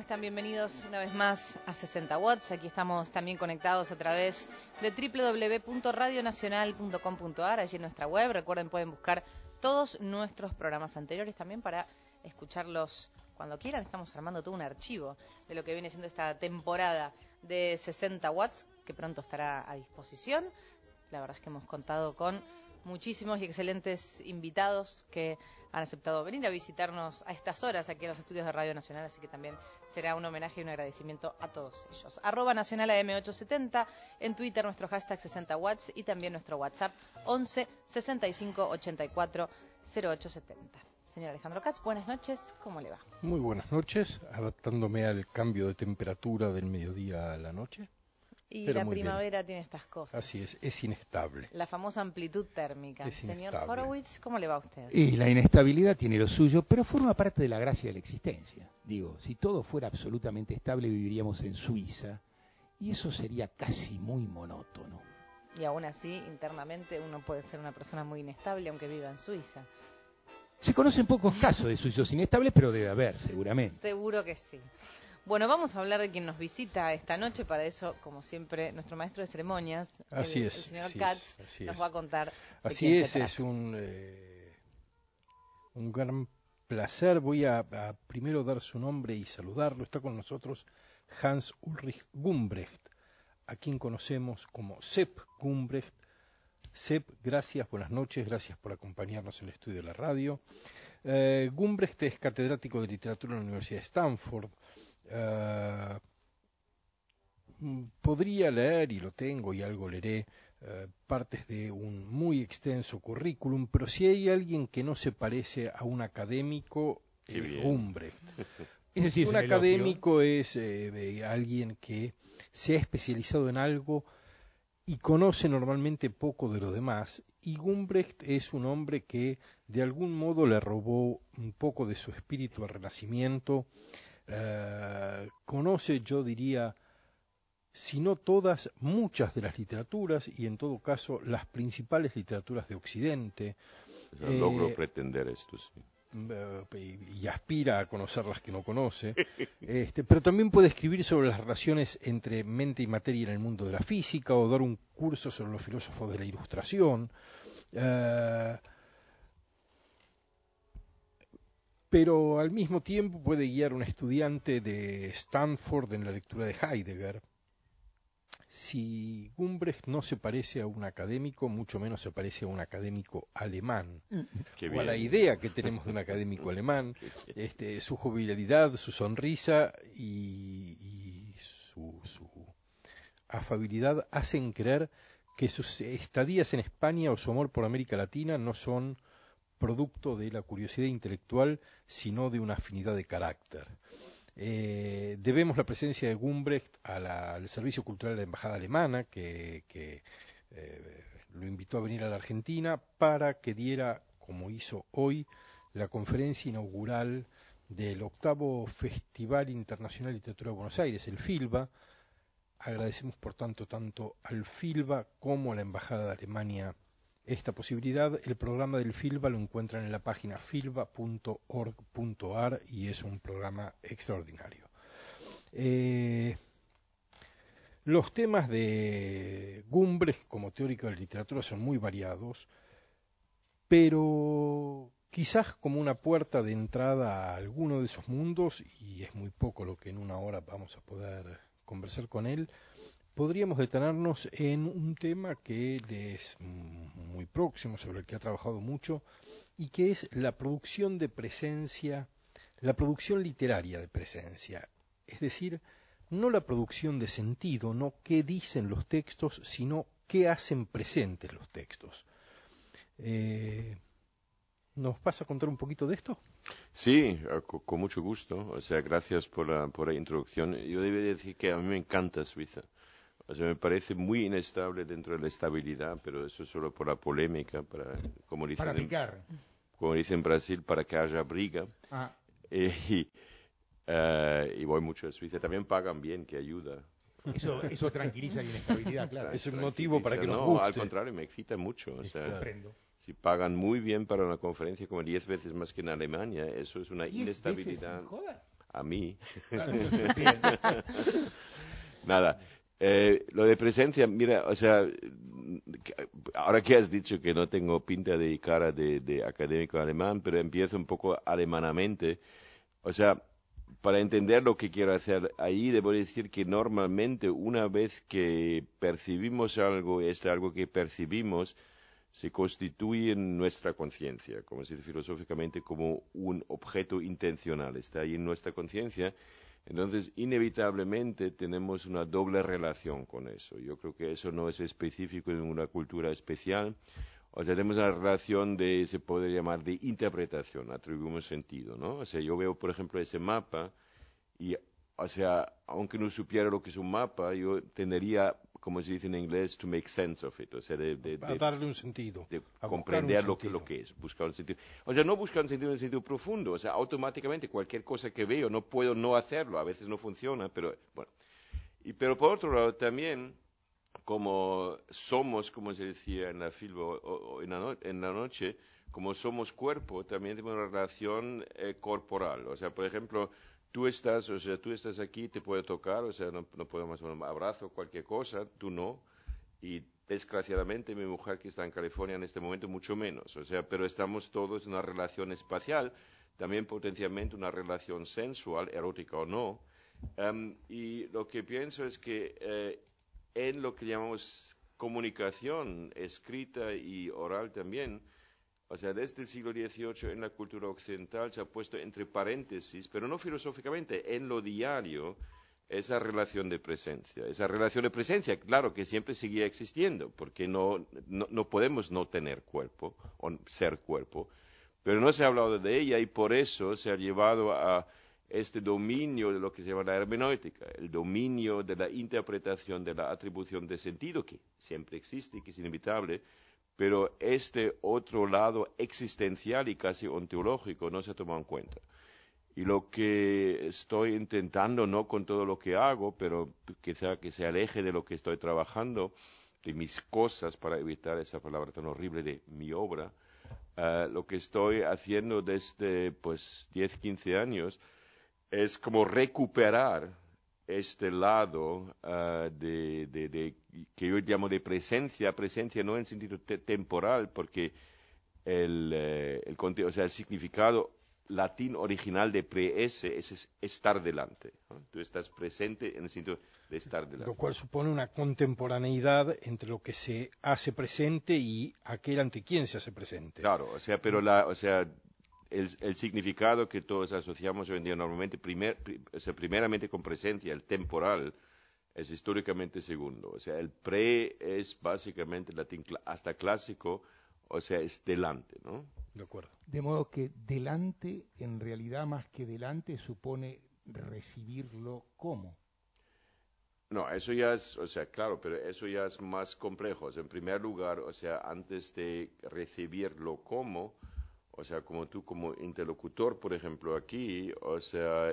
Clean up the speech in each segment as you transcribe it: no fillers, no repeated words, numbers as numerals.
están? Bienvenidos una vez más a 60 Watts. Aquí estamos también conectados a través de www.radionacional.com.ar, allí en nuestra web. Recuerden, pueden buscar todos nuestros programas anteriores también para escucharlos cuando quieran. Estamos armando todo un archivo de lo que viene siendo esta temporada de 60 Watts, que pronto estará a disposición. La verdad es que hemos contado con muchísimos y excelentes invitados que han aceptado venir a visitarnos a estas horas aquí en los estudios de Radio Nacional, así que también será un homenaje y un agradecimiento a todos ellos. @Nacional AM870, en Twitter nuestro hashtag 60 Watts y también nuestro WhatsApp 11 65 84 0870. Señor Alejandro Katz, buenas noches, ¿cómo le va? Muy buenas noches, adaptándome al cambio de temperatura del mediodía a la noche. Y pero la primavera tiene estas cosas. Así es inestable. La famosa amplitud térmica. Señor Horowitz, ¿cómo le va a usted? Y la inestabilidad tiene lo suyo, pero forma parte de la gracia de la existencia. Digo, si todo fuera absolutamente estable, viviríamos en Suiza, y eso sería casi muy monótono. Y aún así, internamente, uno puede ser una persona muy inestable, aunque viva en Suiza. Se conocen pocos casos de suizos inestables, pero debe haber, seguramente. Seguro que sí. Bueno, vamos a hablar de quien nos visita esta noche. Para eso, como siempre, nuestro maestro de ceremonias, el señor Katz, nos va a contar. Así es un gran placer. Voy a primero dar su nombre y saludarlo. Está con nosotros Hans Ulrich Gumbrecht, a quien conocemos como Sepp Gumbrecht. Sepp, gracias, buenas noches, gracias por acompañarnos en el estudio de la radio. Gumbrecht es catedrático de literatura en la Universidad de Stanford. Podría leer, y lo tengo y algo leeré, partes de un muy extenso currículum, pero si hay alguien que no se parece a un académico, es Gumbrecht. Un académico es alguien que se ha especializado en algo y conoce normalmente poco de lo demás, y Gumbrecht es un hombre que de algún modo le robó un poco de su espíritu al Renacimiento. Conoce, yo diría, si no todas, muchas de las literaturas, y en todo caso las principales literaturas de Occidente. Logro pretender esto, sí. Y aspira a conocer las que no conoce, pero también puede escribir sobre las relaciones entre mente y materia en el mundo de la física, o dar un curso sobre los filósofos de la Ilustración. Pero al mismo tiempo puede guiar a un estudiante de Stanford en la lectura de Heidegger. Si Gumbrecht no se parece a un académico, mucho menos se parece a un académico alemán, o a la idea que tenemos de un académico alemán. Su jovialidad, su sonrisa y su afabilidad hacen creer que sus estadías en España o su amor por América Latina no son producto de la curiosidad intelectual, sino de una afinidad de carácter. Debemos la presencia de Gumbrecht al Servicio Cultural de la Embajada Alemana, que lo invitó a venir a la Argentina para que diera, como hizo hoy, la conferencia inaugural del 8º Festival Internacional de Literatura de Buenos Aires, el FILBA. Agradecemos por tanto al FILBA como a la Embajada de Alemania esta posibilidad. El programa del FILBA lo encuentran en la página filba.org.ar y es un programa extraordinario. Los temas de Gumbrecht como teórico de la literatura son muy variados, pero quizás como una puerta de entrada a alguno de esos mundos, y es muy poco lo que en una hora vamos a poder conversar con él, podríamos detenernos en un tema que le es muy próximo, sobre el que ha trabajado mucho, y que es la producción de presencia, la producción literaria de presencia. Es decir, no la producción de sentido, no qué dicen los textos, sino qué hacen presentes los textos. ¿Nos vas a contar un poquito de esto? Sí, con mucho gusto. O sea, gracias por la introducción. Yo debo decir que a mí me encanta Suiza. O sea, me parece muy inestable dentro de la estabilidad, pero eso es solo por la polémica, como dicen en Brasil, para que haya briga. Y voy mucho a Suiza. También pagan bien, que ayuda. Eso tranquiliza la inestabilidad, claro. Es un motivo para que nos guste. No, al contrario, me excita mucho. O sea, si pagan muy bien para una conferencia, como 10 veces más que en Alemania, eso es una inestabilidad. a mí. Nada. Lo de presencia, mira, o sea, ahora que has dicho que no tengo pinta de cara de académico alemán, pero empiezo un poco alemanamente, o sea, para entender lo que quiero hacer ahí, debo decir que normalmente una vez que percibimos algo, algo que percibimos se constituye en nuestra conciencia, como se dice filosóficamente, como un objeto intencional, está ahí en nuestra conciencia. Entonces, inevitablemente tenemos una doble relación con eso. Yo creo que eso no es específico en una cultura especial. O sea, tenemos una relación se podría llamar de interpretación, atribuimos sentido, ¿no? O sea, yo veo, por ejemplo, ese mapa y, o sea, aunque no supiera lo que es un mapa, yo tendría, como se dice en inglés, to make sense of it, o sea, a darle un sentido, de comprender lo que es, buscar un sentido. O sea, no buscar un sentido en el sentido profundo, o sea, automáticamente cualquier cosa que veo no puedo no hacerlo, a veces no funciona, pero bueno. Pero por otro lado también, como somos, como se decía en la filbo o en la noche, como somos cuerpo, también tenemos una relación corporal. O sea, por ejemplo, tú estás aquí, te puedo tocar, o sea, no podemos un abrazo, cualquier cosa, tú no. Y desgraciadamente mi mujer que está en California en este momento mucho menos. O sea, pero estamos todos en una relación espacial, también potencialmente una relación sensual, erótica o no. Y lo que pienso es que en lo que llamamos comunicación escrita y oral también, o sea, desde el siglo XVIII en la cultura occidental se ha puesto entre paréntesis, pero no filosóficamente, en lo diario, esa relación de presencia. Esa relación de presencia, claro, que siempre seguía existiendo, porque no podemos no tener cuerpo o ser cuerpo, pero no se ha hablado de ella y por eso se ha llevado a este dominio de lo que se llama la hermenéutica, el dominio de la interpretación, de la atribución de sentido, que siempre existe y que es inevitable, pero este otro lado existencial y casi ontológico no se ha tomado en cuenta. Y lo que estoy intentando, no con todo lo que hago, pero quizá que se aleje de lo que estoy trabajando, de mis cosas, para evitar esa palabra tan horrible de mi obra, lo que estoy haciendo desde 10, 15 años, es como recuperar este lado que yo llamo de presencia no en sentido temporal, porque el significado latín original de pre-esse es estar delante, ¿no? Tú estás presente en el sentido de estar delante. Lo cual supone una contemporaneidad entre lo que se hace presente y aquel ante quien se hace presente. Claro, o sea, pero el significado que todos asociamos hoy en día normalmente, primeramente con presencia, el temporal, es históricamente segundo. O sea, el pre es básicamente latín hasta clásico, o sea, es delante, ¿no? De acuerdo. De modo que delante, en realidad, más que delante, supone recibirlo como. No, eso ya es, o sea, claro, pero eso ya es más complejo. O sea, en primer lugar, o sea, antes de recibirlo como, o sea, como tú como interlocutor, por ejemplo, aquí, o sea,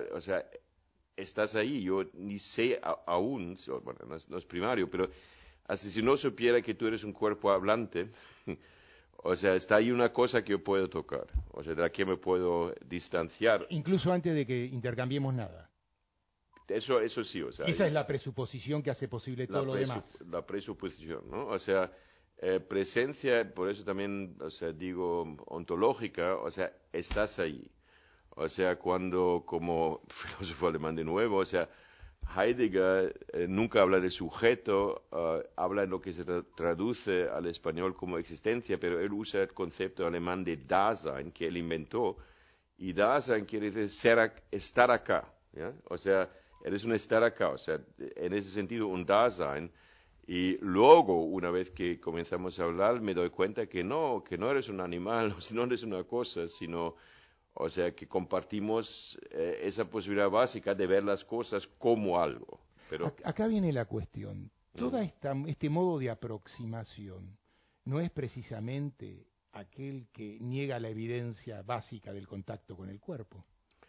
estás ahí, yo ni sé aún, bueno, no es primario, pero hasta si no supiera que tú eres un cuerpo hablante, o sea, está ahí una cosa que yo puedo tocar, o sea, de la que me puedo distanciar. Incluso antes de que intercambiemos nada. Eso sí, o sea. Esa es la presuposición que hace posible todo lo demás. La presuposición, ¿no? O sea, presencia, por eso también, o sea, digo ontológica, o sea, estás ahí. O sea, cuando, como filósofo alemán de nuevo, o sea, Heidegger nunca habla de sujeto, habla en lo que se traduce al español como existencia, pero él usa el concepto alemán de Dasein, que él inventó, y Dasein quiere decir estar acá, ¿ya? O sea, eres un estar acá, o sea, en ese sentido un Dasein, y luego, una vez que comenzamos a hablar, me doy cuenta que no eres un animal, no eres una cosa, sino, o sea, que compartimos esa posibilidad básica de ver las cosas como algo. Pero acá viene la cuestión. Toda este modo de aproximación no es precisamente aquel que niega la evidencia básica del contacto con el cuerpo.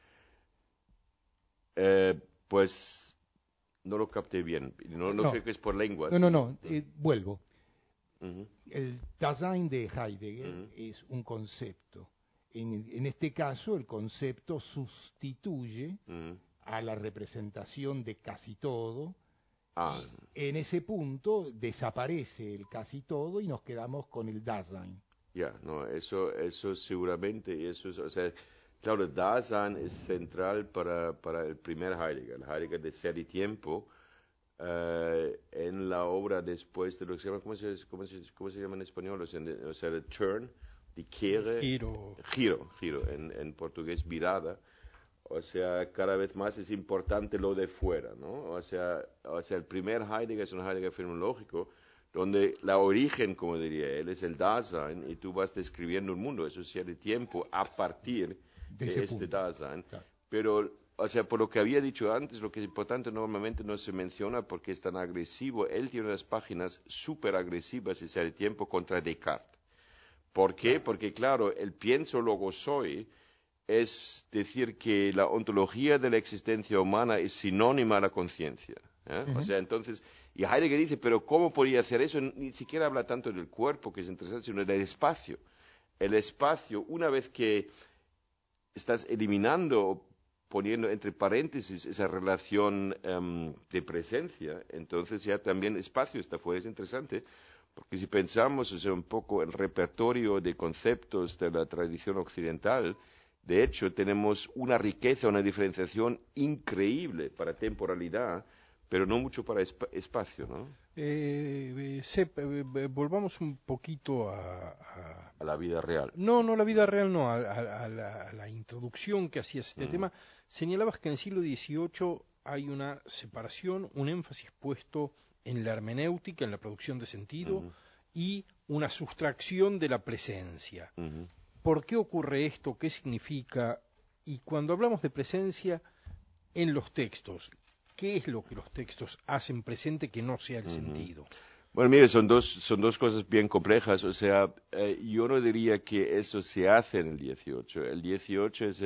Pues no lo capté bien. No creo que es por lengua. Vuelvo. El Dasein de Heidegger es un concepto En este caso, el concepto sustituye a la representación de casi todo. En ese punto desaparece el casi todo y nos quedamos con el Dasein. No, eso seguramente, o sea, claro, Dasein es central para el primer Heidegger, el Heidegger de Ser y Tiempo, en la obra después de lo que se llama, ¿cómo se llama en español? O sea, el turn, die Kehre, giro, en portugués virada. O sea, cada vez más es importante lo de fuera, ¿no? O sea, el primer Heidegger es un Heidegger fenomenológico, donde la origen, como diría él, es el Dasein, y tú vas describiendo un mundo, eso es de tiempo, a partir de este Dasein. Claro. Pero, o sea, por lo que había dicho antes, lo que es importante normalmente no se menciona porque es tan agresivo. Él tiene unas páginas súper agresivas, es el tiempo contra Descartes. ¿Por qué? Porque, claro, el pienso luego soy es decir que la ontología de la existencia humana es sinónima a la conciencia. O sea, entonces, y Heidegger dice, pero ¿cómo podría hacer eso? Ni siquiera habla tanto del cuerpo, que es interesante, sino del espacio. El espacio, una vez que estás eliminando, poniendo entre paréntesis esa relación de presencia, entonces ya también espacio está fuera. Es interesante, porque si pensamos, o sea, un poco el repertorio de conceptos de la tradición occidental, de hecho, tenemos una riqueza, una diferenciación increíble para temporalidad, pero no mucho para espacio, ¿no? Volvamos un poquito a la vida real. No, la vida real no, a la introducción que hacías este tema. Señalabas que en el siglo XVIII hay una separación, un énfasis puesto en la hermenéutica, en la producción de sentido, y una sustracción de la presencia. ¿Por qué ocurre esto? ¿Qué significa? Y cuando hablamos de presencia en los textos, ¿qué es lo que los textos hacen presente que no sea el sentido? Bueno, mire, son dos cosas bien complejas. O sea, yo no diría que eso se hace en el XVIII. El XVIII es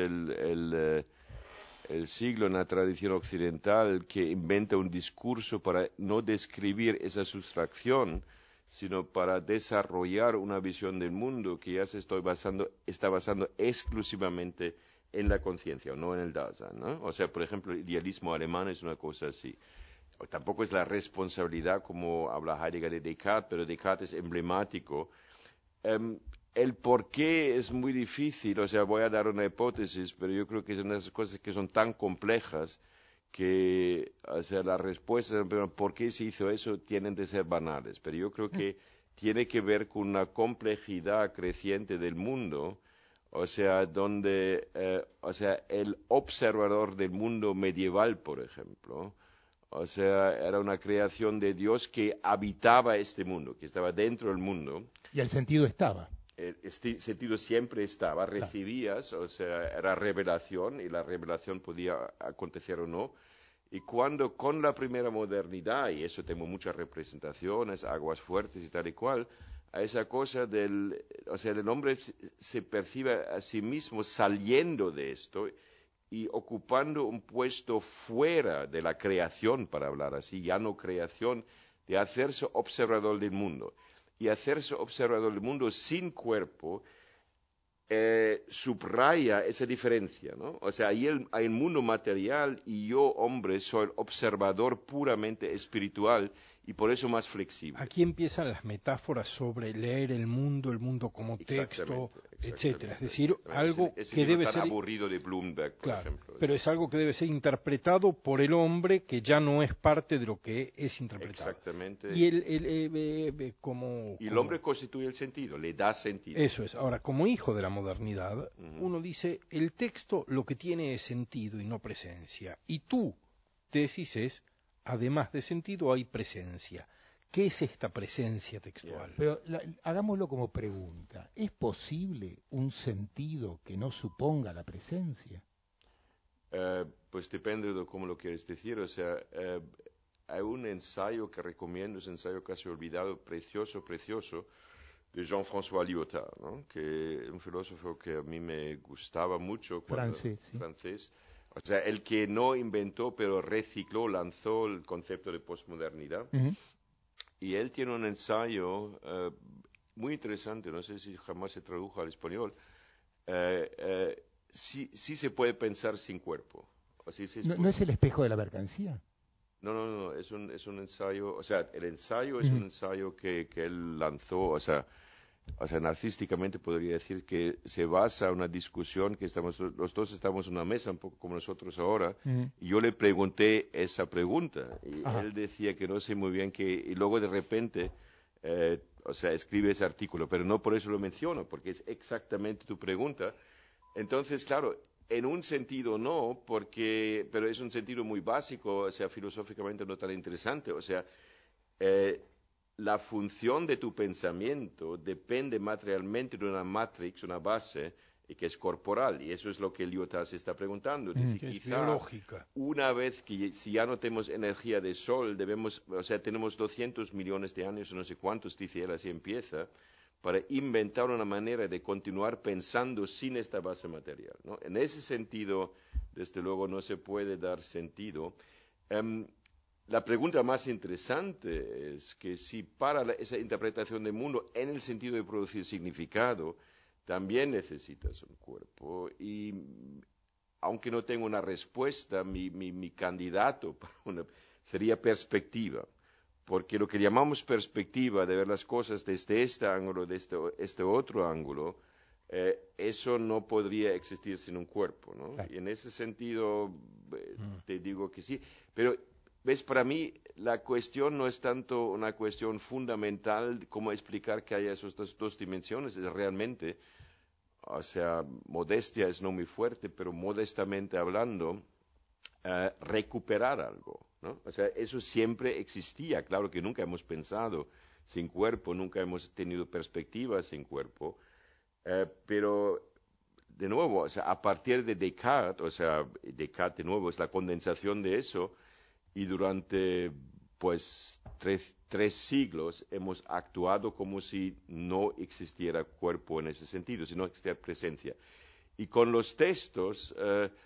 el siglo en la tradición occidental que inventa un discurso para no describir esa sustracción, sino para desarrollar una visión del mundo que ya se está basando exclusivamente en la conciencia, o no en el Dasein, ¿no? O sea, por ejemplo, el idealismo alemán es una cosa así. Tampoco es la responsabilidad, como habla Heidegger de Descartes, pero Descartes es emblemático. El por qué es muy difícil, o sea, voy a dar una hipótesis, pero yo creo que son unas cosas que son tan complejas que, o sea, las respuestas, ¿por qué se hizo eso?, tienen de ser banales. Pero yo creo que tiene que ver con una complejidad creciente del mundo, o sea, donde, o sea, el observador del mundo medieval, por ejemplo, o sea, era una creación de Dios que habitaba este mundo, que estaba dentro del mundo. Y el sentido estaba. El sentido siempre estaba, recibías, o sea, era revelación, y la revelación podía acontecer o no. Y cuando con la primera modernidad, y eso tengo muchas representaciones, aguas fuertes y tal y cual, a esa cosa o sea, el hombre se percibe a sí mismo saliendo de esto y ocupando un puesto fuera de la creación, para hablar así, ya no creación, de hacerse observador del mundo. Y hacerse observador del mundo sin cuerpo subraya esa diferencia, ¿no? O sea, hay el mundo material y yo, hombre, soy observador puramente espiritual y por eso más flexible. Aquí empiezan las metáforas sobre leer el mundo como texto, etcétera. Es decir, algo que debe ser aburrido de Bloomberg, por ejemplo. Pero es algo que debe ser interpretado por el hombre, que ya no es parte de lo que es interpretado. Exactamente. Y el hombre constituye el sentido, le da sentido. Eso es. Ahora, como hijo de la modernidad, uno dice, el texto lo que tiene es sentido y no presencia. Y tu tesis es, además de sentido hay presencia. ¿Qué es esta presencia textual? Pero hagámoslo como pregunta. ¿Es posible un sentido que no suponga la presencia? Pues depende de cómo lo quieres decir. O sea, hay un ensayo que recomiendo, es un ensayo casi olvidado, precioso, de Jean-François Lyotard, ¿no? Que es un filósofo que a mí me gustaba mucho. Francés. O sea, el que no inventó, pero recicló, lanzó el concepto de posmodernidad. Y él tiene un ensayo muy interesante, no sé si jamás se tradujo al español, sí se puede pensar sin cuerpo. O sea, ¿No es el espejo de la mercancía? No, es un ensayo, o sea, el ensayo es un ensayo que él lanzó, o sea, narcísticamente podría decir que se basa en una discusión que los dos estamos en una mesa, un poco como nosotros ahora, y yo le pregunté esa pregunta, y él decía que no sé muy bien y luego de repente, escribe ese artículo, pero no por eso lo menciono, porque es exactamente tu pregunta. Entonces, claro, en un sentido no, pero es un sentido muy básico, o sea, filosóficamente no tan interesante, o sea, la función de tu pensamiento depende materialmente de una matrix, una base, que es corporal, y eso es lo que Lyotard se está preguntando. Dice, que quizá es biológica. Una vez que si ya no tenemos energía de sol, tenemos 200 millones de años, no sé cuántos, dice él, así empieza, para inventar una manera de continuar pensando sin esta base material, ¿no? En ese sentido, desde luego, no se puede dar sentido. La pregunta más interesante es que si para esa interpretación del mundo, en el sentido de producir significado, también necesitas un cuerpo. Y aunque no tengo una respuesta, mi candidato sería perspectiva. Porque lo que llamamos perspectiva, de ver las cosas desde este ángulo, desde este otro ángulo, eso no podría existir sin un cuerpo, ¿no? Claro. Y en ese sentido, te digo que sí. Pero, ¿ves? Para mí, la cuestión no es tanto una cuestión fundamental como explicar que haya esas dos dimensiones, es realmente, o sea, modestia es no muy fuerte, pero modestamente hablando, recuperar algo, ¿no? O sea, eso siempre existía. Claro que nunca hemos pensado sin cuerpo, nunca hemos tenido perspectivas sin cuerpo, pero de nuevo, o sea, a partir de Descartes, o sea, Descartes de nuevo es la condensación de eso, y durante pues tres siglos hemos actuado como si no existiera cuerpo en ese sentido, si no existiera presencia. Y con los textos,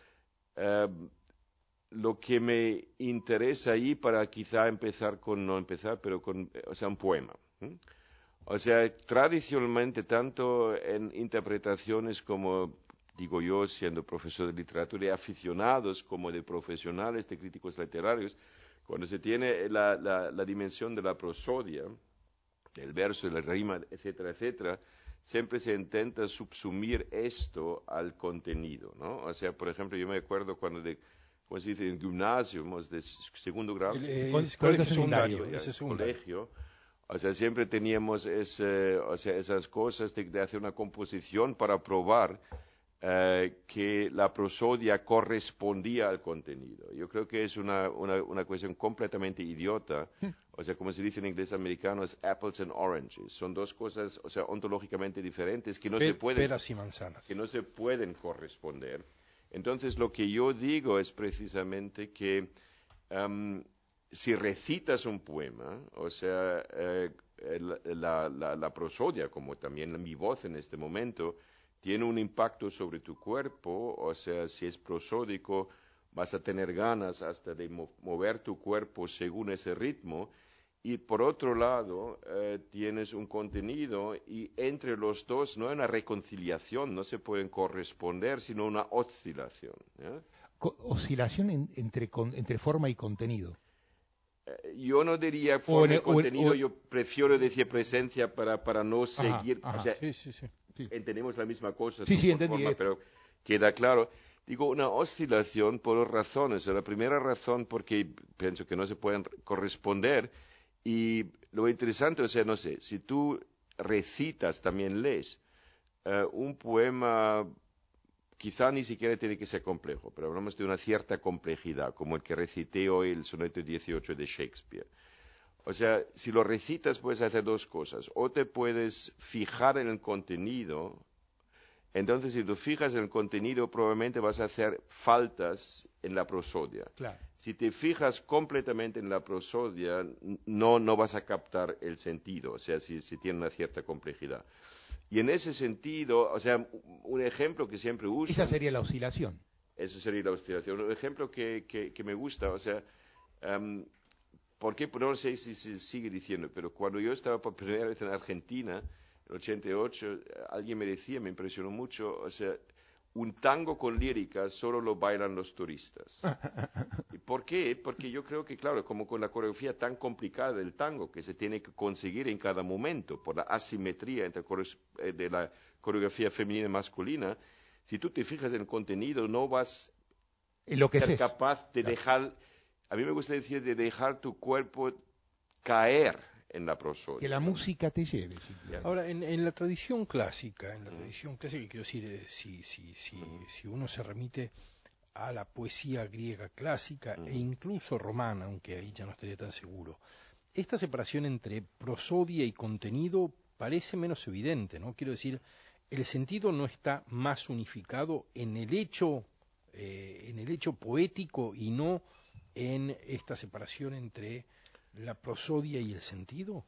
lo que me interesa ahí para quizá empezar con, no empezar, pero con, o sea, un poema. O sea, tradicionalmente, tanto en interpretaciones como, digo yo, siendo profesor de literatura, de aficionados como de profesionales, de críticos literarios, cuando se tiene la dimensión de la prosodia, del verso, de la rima, etcétera, etcétera, siempre se intenta subsumir esto al contenido, ¿no? O sea, por ejemplo, yo me acuerdo cuando ¿cómo se dice? En gimnasio, de segundo grado. Colegio secundario, colegio. O sea, siempre teníamos esas cosas de hacer una composición para probar que la prosodia correspondía al contenido. Yo creo que es una cuestión completamente idiota. O sea, como se dice en inglés americano, es apples and oranges. Son dos cosas, o sea, ontológicamente diferentes que no se pueden, peras y manzanas, que no se pueden corresponder. Entonces, lo que yo digo es precisamente que si recitas un poema, o sea, la prosodia, como también mi voz en este momento, tiene un impacto sobre tu cuerpo, o sea, si es prosódico, vas a tener ganas hasta de mover tu cuerpo según ese ritmo. Y por otro lado, tienes un contenido y entre los dos no hay una reconciliación, no se pueden corresponder, sino una oscilación. ¿Ya? Oscilación entre forma y contenido. Yo no diría forma y contenido, yo prefiero decir presencia para no seguir. O sea, sí. entendemos la misma cosa, sí, entendí, forma, pero queda claro. Digo, una oscilación por dos razones. La primera razón porque pienso que no se pueden corresponder. Y lo interesante, o sea, no sé, si tú recitas, también lees un poema, quizá ni siquiera tiene que ser complejo, pero hablamos de una cierta complejidad, como el que recité hoy, el soneto 18 de Shakespeare. O sea, si lo recitas puedes hacer dos cosas. O te puedes fijar en el contenido. Entonces, si te fijas en el contenido, probablemente vas a hacer faltas en la prosodia. Claro. Si te fijas completamente en la prosodia, no vas a captar el sentido, o sea, si tiene una cierta complejidad. Y en ese sentido, o sea, un ejemplo que siempre uso... Esa sería la oscilación. Eso sería la oscilación. Un ejemplo que me gusta, o sea... ¿por qué? No sé si se sigue diciendo, pero cuando yo estaba por primera vez en Argentina, en 88, alguien me decía, me impresionó mucho, o sea, un tango con lírica solo lo bailan los turistas. ¿Y por qué? Porque yo creo que, claro, como con la coreografía tan complicada del tango, que se tiene que conseguir en cada momento, por la asimetría entre de la coreografía femenina y masculina, si tú te fijas en el contenido, no vas a ser capaz de dejar, a mí me gusta decir, de dejar tu cuerpo caer en la prosodia. Que la música te lleve. Ahora, en la tradición clásica, quiero decir, si uno se remite a la poesía griega clásica e incluso romana, aunque ahí ya no estaría tan seguro, esta separación entre prosodia y contenido parece menos evidente, ¿no? Quiero decir, el sentido no está más unificado en el hecho poético y no en esta separación entre la prosodia y el sentido.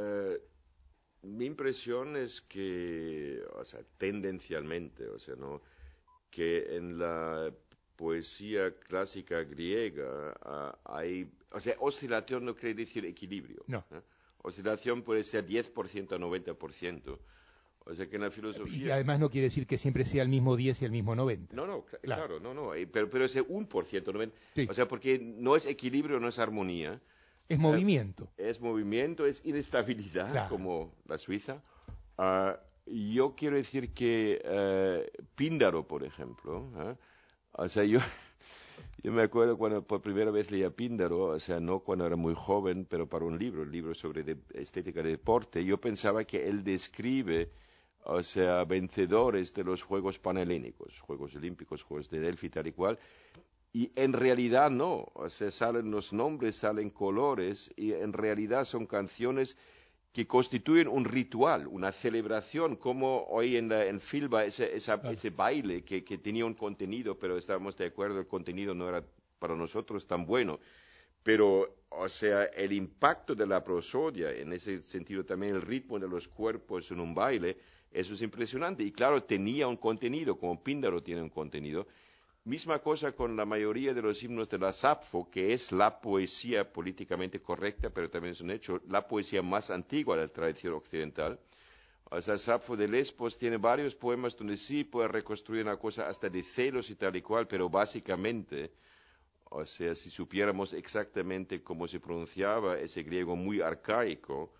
Mi impresión es que, o sea, tendencialmente, o sea, ¿no? Que en la poesía clásica griega hay, o sea, oscilación no quiere decir equilibrio. No. Oscilación puede ser 10% a 90%. O sea que en la filosofía... Y además no quiere decir que siempre sea el mismo 10 y el mismo 90. No, claro, no. Pero ese 1%, 90%. Sí. O sea, porque no es equilibrio, no es armonía. Es movimiento. Es movimiento, es inestabilidad, claro, como la Suiza. Yo quiero decir que Píndaro, por ejemplo, o sea, yo me acuerdo cuando por primera vez leía Píndaro, o sea, no cuando era muy joven, pero para un libro sobre estética de deporte, yo pensaba que él describe, o sea, vencedores de los Juegos Panhelénicos, Juegos Olímpicos, Juegos de Delfi, tal y cual, y en realidad no, o sea, salen los nombres, salen colores, y en realidad son canciones que constituyen un ritual, una celebración, como hoy en Filba ese baile que tenía un contenido, pero estábamos de acuerdo, el contenido no era para nosotros tan bueno. Pero, o sea, el impacto de la prosodia, en ese sentido también el ritmo de los cuerpos en un baile, eso es impresionante. Y claro, tenía un contenido, como Píndaro tiene un contenido. Misma cosa con la mayoría de los himnos de la Sappho, que es la poesía políticamente correcta, pero también es un hecho, la poesía más antigua de la tradición occidental. O sea, Sappho de Lesbos tiene varios poemas donde sí puede reconstruir una cosa hasta de celos y tal y cual, pero básicamente, o sea, si supiéramos exactamente cómo se pronunciaba ese griego muy arcaico,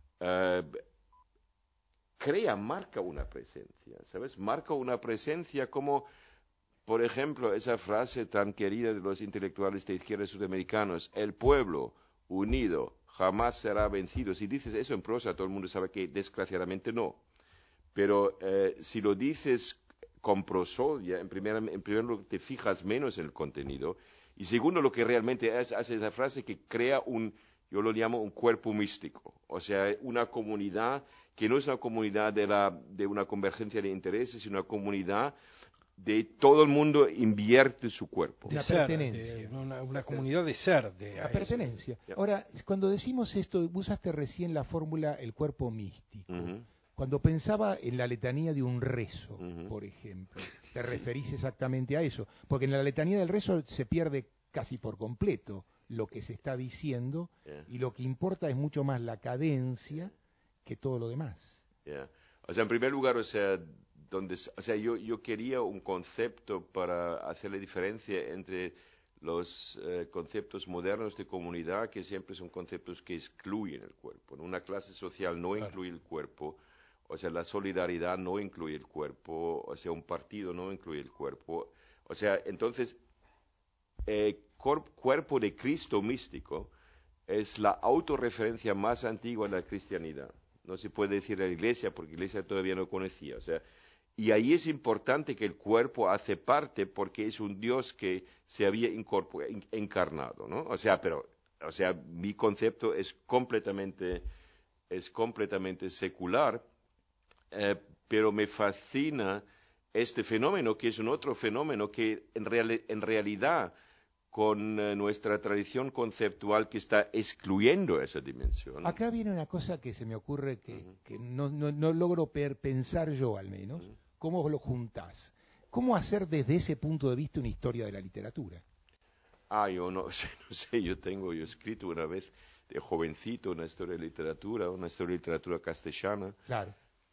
marca una presencia, ¿sabes? Marca una presencia como... Por ejemplo, esa frase tan querida de los intelectuales de izquierda sudamericanos, el pueblo unido jamás será vencido. Si dices eso en prosa, todo el mundo sabe que desgraciadamente no. Pero si lo dices con prosodia, en primer lugar te fijas menos en el contenido, y segundo, lo que realmente hace esa frase que crea yo lo llamo un cuerpo místico, o sea, una comunidad que no es una comunidad de una convergencia de intereses, sino una comunidad de todo el mundo invierte su cuerpo. Una pertenencia. Una comunidad de ser. La pertenencia. Ahora, cuando decimos esto, usaste recién la fórmula el cuerpo místico. Cuando pensaba en la letanía de un rezo, por ejemplo, te referís exactamente a eso. Porque en la letanía del rezo se pierde casi por completo lo que se está diciendo y lo que importa es mucho más la cadencia que todo lo demás. O sea, en primer lugar, o sea, yo quería un concepto para hacer la diferencia entre los conceptos modernos de comunidad, que siempre son conceptos que excluyen el cuerpo, ¿no? Una clase social no incluye el cuerpo, o sea, la solidaridad no incluye el cuerpo, o sea, un partido no incluye el cuerpo. O sea, entonces, cuerpo de Cristo místico es la autorreferencia más antigua de la cristianidad. No se puede decir la Iglesia, porque la Iglesia todavía no conocía, o sea, y ahí es importante que el cuerpo hace parte porque es un Dios que se había encarnado, ¿no? O sea, mi concepto es completamente secular, pero me fascina este fenómeno, que es un otro fenómeno que en realidad con nuestra tradición conceptual que está excluyendo esa dimensión. Acá viene una cosa que se me ocurre que no logro pensar yo al menos. ¿Cómo lo juntás? ¿Cómo hacer desde ese punto de vista una historia de la literatura? Yo no sé, yo he escrito una vez de jovencito una historia de literatura castellana. Claro.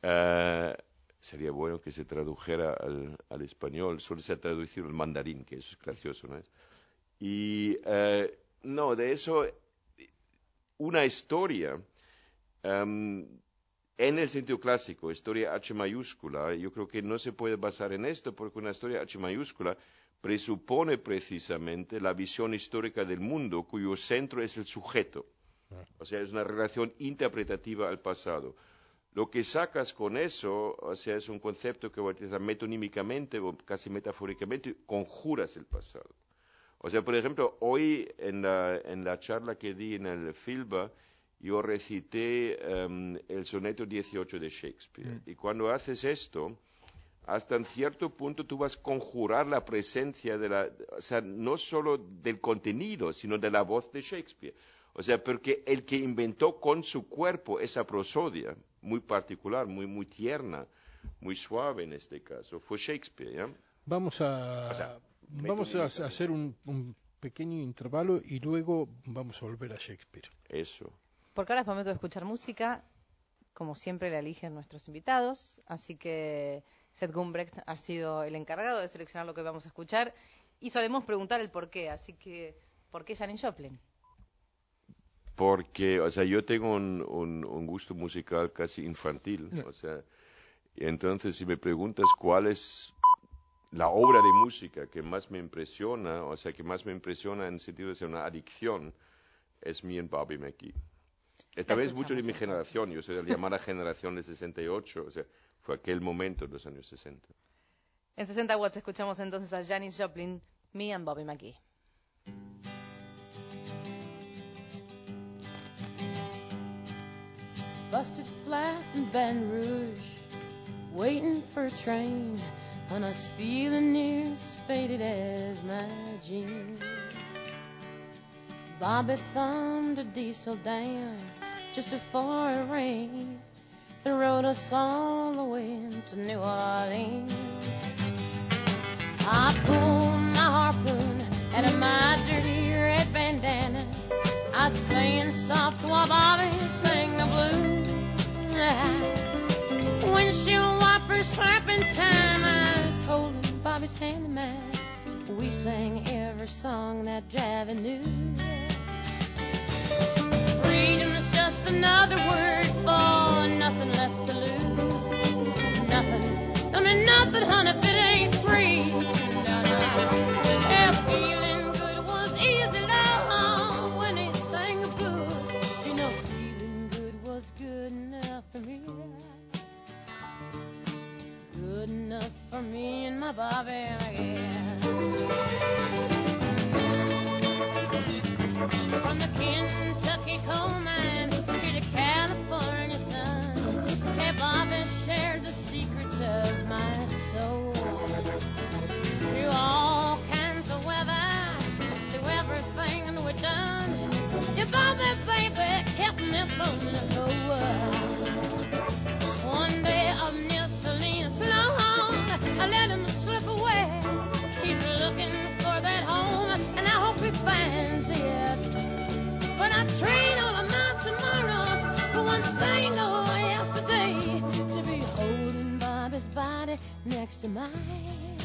Sería bueno que se tradujera al español. Solo se ha traducido al mandarín, que eso es gracioso, ¿no es? Y no, de eso, una historia, en el sentido clásico, historia H mayúscula, yo creo que no se puede basar en esto, porque una historia H mayúscula presupone precisamente la visión histórica del mundo, cuyo centro es el sujeto. O sea, es una relación interpretativa al pasado. Lo que sacas con eso, o sea, es un concepto que metonímicamente o casi metafóricamente conjuras el pasado. O sea, por ejemplo, hoy en la charla que di en el Filba, yo recité el soneto 18 de Shakespeare. Y cuando haces esto, hasta en cierto punto tú vas a conjurar la presencia o sea, no solo del contenido, sino de la voz de Shakespeare. O sea, porque el que inventó con su cuerpo esa prosodia, muy particular, muy tierna, muy suave en este caso, fue Shakespeare, ¿ya? Vamos a hacer un pequeño intervalo y luego vamos a volver a Shakespeare. Eso. Porque ahora es momento de escuchar música, como siempre la eligen nuestros invitados, así que Seth Gumbrecht ha sido el encargado de seleccionar lo que vamos a escuchar y solemos preguntar el por qué, así que ¿por qué Janis Joplin? Porque, o sea, yo tengo un gusto musical casi infantil, o sea, y entonces si me preguntas cuál es la obra de música que más me impresiona, o sea, que más me impresiona en el sentido de ser una adicción, es Me and Bobby McGee. Esta vez mucho de mi generación, yo soy de la llamada generación de 68, o sea, fue aquel momento de los años 60. En 60 watts escuchamos entonces a Janis Joplin, Me and Bobby McGee. Busted flat in Baton Rouge, waiting for a train, when I was feeling near as faded as my jeans. Bobby thumbed a diesel down just before it rained and rode us all the way to New Orleans. I pulled my harpoon out of my dirty red bandana. I was playing soft while Bobby sang the blues. Windshield wipers slapping time, I was holding Bobby's hand in mine. We sang every song that Javi knew. Freedom's just another word for nothing left to lose. Nothing, don't mean nothing, honey, if it ain't free. Yeah, feeling good was easy, love, when he sang the blues. You know, feeling good was good enough for me. Good enough for me and my Bobby again. From the Kentucky coal mine to the California sun, hey, Bobby shared the secrets of my soul. Through all kinds of weather, through everything we've done, your Bobby, baby, kept me from the cold. One day up near Salinas, long, I let him slip away. He's looking for that home, and I hope he finds it. But I trade all of my tomorrows for one single yesterday, to be holding Bobby's body next to mine.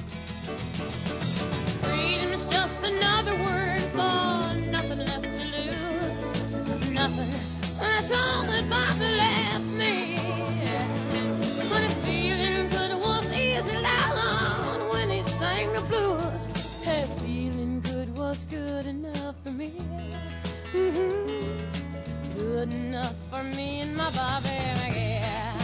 Freedom is just another word for nothing left to lose. Nothing, that's all that Bobby left me. But if feeling good was easy, loud when he sang the blues, hey, feeling good was good enough for me. Good enough for me and my Bobby McGee.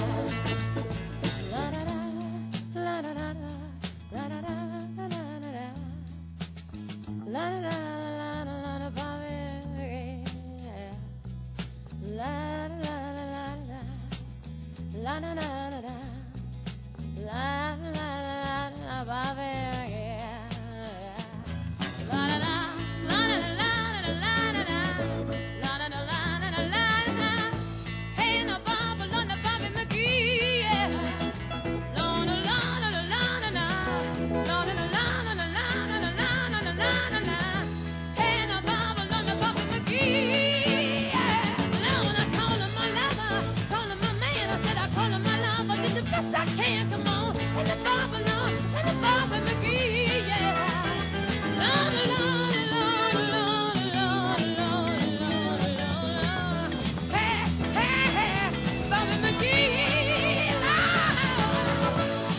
La da da, la da da da, la da da, la da da da, la da da, la da Bobby McGee. La da da da, la da da da, la da da, Bobby McGee. La da da, la da da. Call him my man, I said I call him my love. can't come on, and the bobbing on, and the bobbing McGee, yeah. Lord, Lord, Lord, Lord, Lord, Lord, Lord. Hey, hey, hey, Bobby McGee, Lord.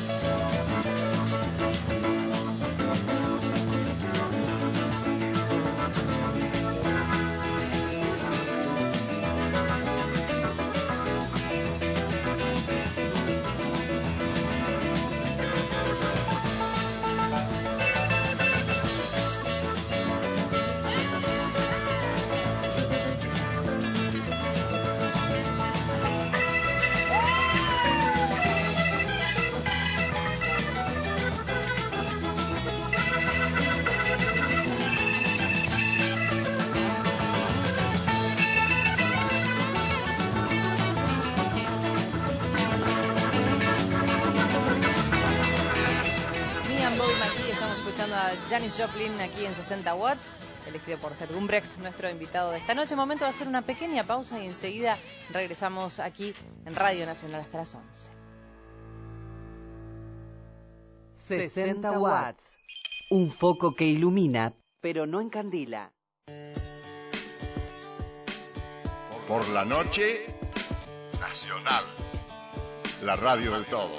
Janis Joplin aquí en 60 Watts, elegido por Seth Gumbrecht, nuestro invitado de esta noche. Momento de hacer una pequeña pausa y enseguida regresamos aquí en Radio Nacional hasta las 11. 60 Watts. Un foco que ilumina, pero no encandila. Por la noche, Nacional. La radio del todo.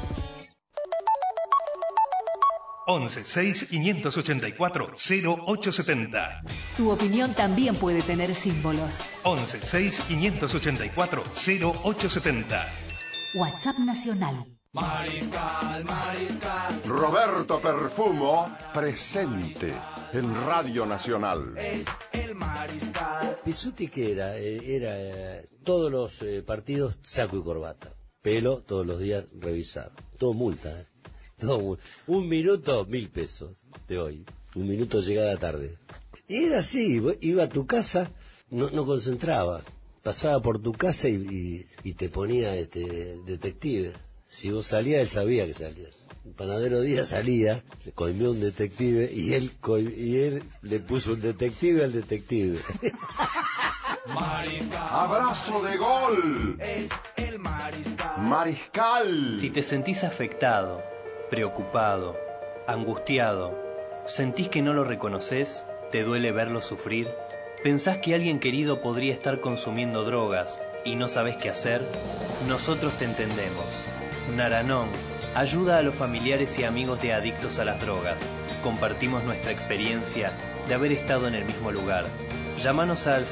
11 6 584 0870. Tu opinión también puede tener símbolos. 11 6 584 0870. WhatsApp Nacional. Mariscal, Mariscal. Roberto Perfumo, presente en Radio Nacional. Es el Mariscal. Pizzuti, que era todos los partidos saco y corbata. Pelo todos los días revisado. Todo multa, Todo, 1 minuto, 1.000 pesos te doy. 1 minuto llegada tarde. Y era así, iba a tu casa, no concentraba. Pasaba por tu casa y te ponía detective. Si vos salías, él sabía que salías. El panadero Díaz salía, le coimió un detective y él le puso un detective al detective. Mariscal. Abrazo de gol. Es el Mariscal. Mariscal. Si te sentís afectado, preocupado, angustiado, sentís que no lo reconoces, te duele verlo sufrir, pensás que alguien querido podría estar consumiendo drogas y no sabés qué hacer, nosotros te entendemos. Naranón ayuda a los familiares y amigos de adictos a las drogas. Compartimos nuestra experiencia de haber estado en el mismo lugar. Llámanos al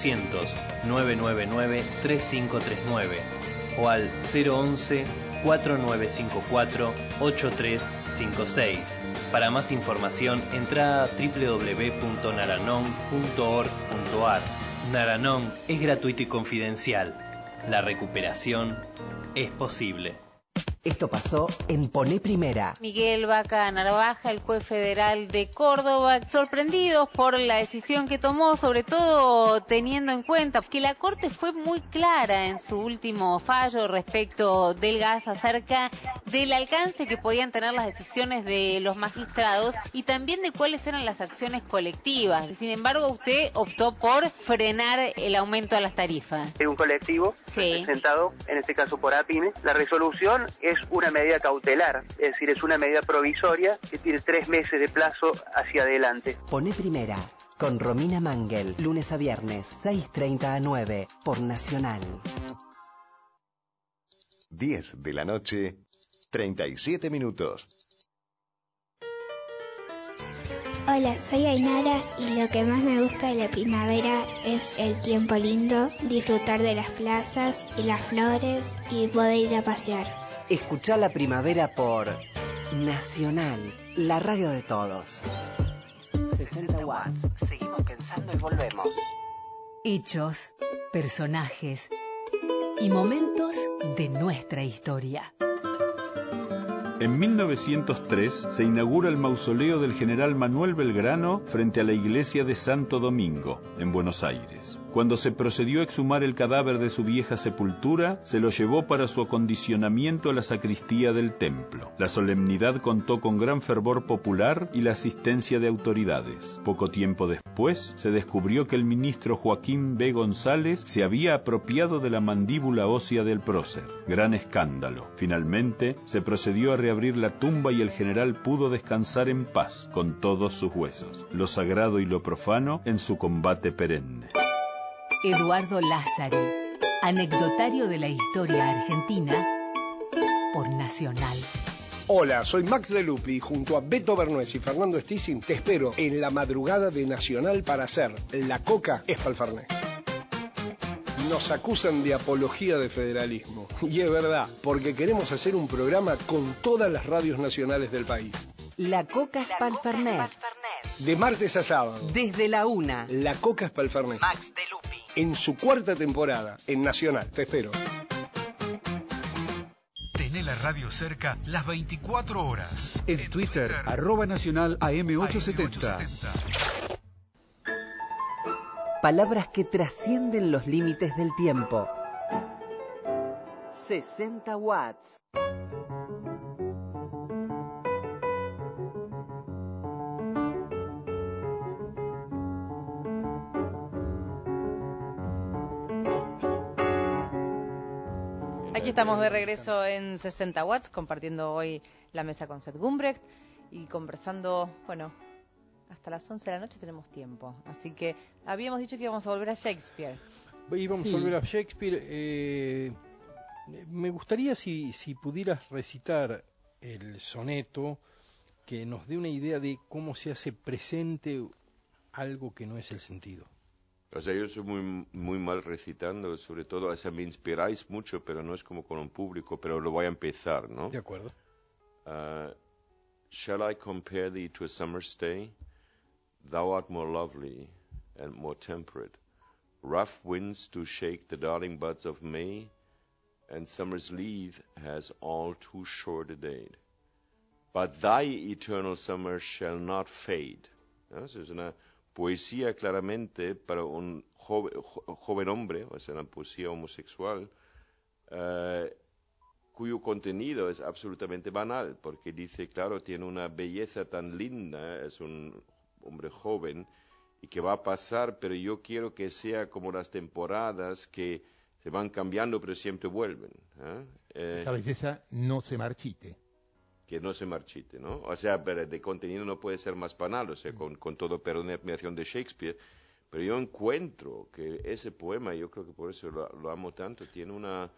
0800-999-3539 o al 011-4954-8356. Para más información, entra a www.naranón.org.ar. Naranón es gratuito y confidencial. La recuperación es posible. Esto pasó en Poné Primera. Miguel Vaca Narvaja, el juez federal de Córdoba, sorprendidos por la decisión que tomó, sobre todo teniendo en cuenta que la Corte fue muy clara en su último fallo respecto del gas acerca del alcance que podían tener las decisiones de los magistrados y también de cuáles eran las acciones colectivas. Sin embargo, usted optó por frenar el aumento a las tarifas. Un colectivo presentado, en este caso por APIME. La resolución es una medida cautelar, es decir, es una medida provisoria que tiene 3 meses de plazo hacia adelante. Poné Primera, con Romina Mangel, lunes a viernes, 6:30 a 9, por Nacional. 10 de la noche, 37 minutos. Hola, soy Ainara y lo que más me gusta de la primavera es el tiempo lindo, disfrutar de las plazas y las flores y poder ir a pasear. Escuchá la primavera por Nacional, la radio de todos. 60 watts, seguimos pensando y volvemos. Hechos, personajes y momentos de nuestra historia. En 1903 se inaugura el mausoleo del general Manuel Belgrano frente a la iglesia de Santo Domingo, en Buenos Aires. Cuando se procedió a exhumar el cadáver de su vieja sepultura, se lo llevó para su acondicionamiento a la sacristía del templo. La solemnidad contó con gran fervor popular y la asistencia de autoridades. Poco tiempo después, se descubrió que el ministro Joaquín B. González se había apropiado de la mandíbula ósea del prócer. Gran escándalo. Finalmente, se procedió a reabrir la tumba y el general pudo descansar en paz con todos sus huesos, lo sagrado y lo profano en su combate perenne. Eduardo Lázari, anecdotario de la historia argentina por Nacional. Hola, soy Max de Lupi y junto a Beto Bernués y Fernando Stissing te espero en la madrugada de Nacional para hacer La Coca es pa'l Fernet. Nos acusan de apología de federalismo. Y es verdad, porque queremos hacer un programa con todas las radios nacionales del país. La Coca es pa'l Fernet. De martes a sábado. Desde la 1. La Coca es pa'l Fernet. Max de Lupi. En su 4ª temporada, en Nacional. Te espero. Tené la radio cerca las 24 horas. En Twitter, @Nacional AM870. Palabras que trascienden los límites del tiempo. 60 watts. Aquí estamos de regreso en 60 watts, compartiendo hoy la mesa con Seth Gumbrecht y conversando, bueno, hasta las 11 de la noche tenemos tiempo. Así que habíamos dicho que íbamos a volver a Shakespeare. Íbamos a volver a Shakespeare. Me gustaría si pudieras recitar el soneto que nos dé una idea de cómo se hace presente algo que no es el sentido. O sea, yo soy muy mal recitando, sobre todo, o sea, me inspiráis mucho, pero no es como con un público, pero lo voy a empezar, ¿no? De acuerdo. Shall I compare thee to a summer's day? Thou art more lovely and more temperate. Rough winds do shake the darling buds of May, and summer's leaf has all too short a date. But thy eternal summer shall not fade. ¿No? Eso es una poesía claramente para un joven hombre, o sea, una poesía homosexual, cuyo contenido es absolutamente banal, porque dice, claro, tiene una belleza tan linda, es un hombre joven, y que va a pasar, pero yo quiero que sea como las temporadas que se van cambiando, pero siempre vuelven. Esa belleza no se marchite. Que no se marchite, ¿no? O sea, pero de contenido no puede ser más banal, o sea, con todo perdón y admiración de Shakespeare, pero yo encuentro que ese poema, yo creo que por eso lo amo tanto, tiene una